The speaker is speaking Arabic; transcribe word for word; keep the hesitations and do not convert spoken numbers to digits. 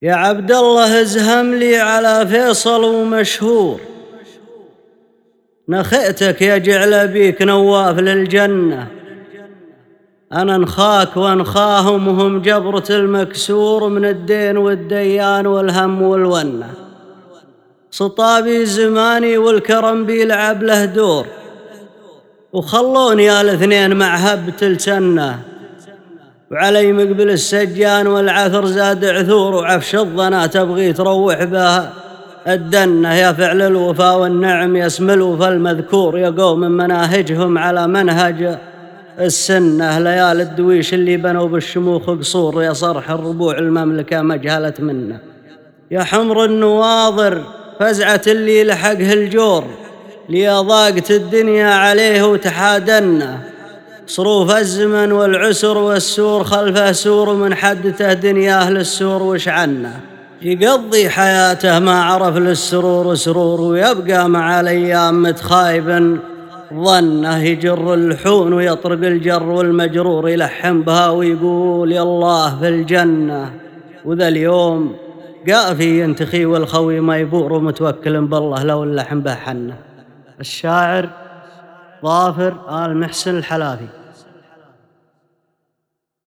يا عبد الله ازهم لي على فيصل ومشهور، نخئتك يا جعل بيك نواف للجنة. أنا نخاك وانخاهم وهم جبرة المكسور من الدين والديان والهم والونة. سطابي زماني والكرم بيلعب له دور، وخلوني يا الاثنين مع هبة السنة. وعلي مقبل السجان والعثر زاد عثور، وعفش الظنا تبغي تروح بها الدنة. يا فعل الوفا والنعم يسمى الوفا المذكور، يا قوم مناهجهم على منهج السنة. ليالي الدويش اللي بنوا بالشموخ قصور، يا صرح الربوع المملكة مجهلت منه. يا حمر النواظر فزعة اللي لحقه الجور، لي ضاقت الدنيا عليه وتحادنا. صروف الزمن والعسر والسور خلفه سور، ومن حدته دنياه للسور وش عنه. يقضي حياته ما عرف للسرور سرور، ويبقى مع الايام متخايبا ظنه. يجر اللحون ويطرق الجر والمجرور، يلحن بها ويقول يا الله في الجنة. وذا اليوم قافي ينتخي والخوي ما يبور، ومتوكل بالله لو اللحن به حنه. الشاعر ظافر آل محسن الحلافي.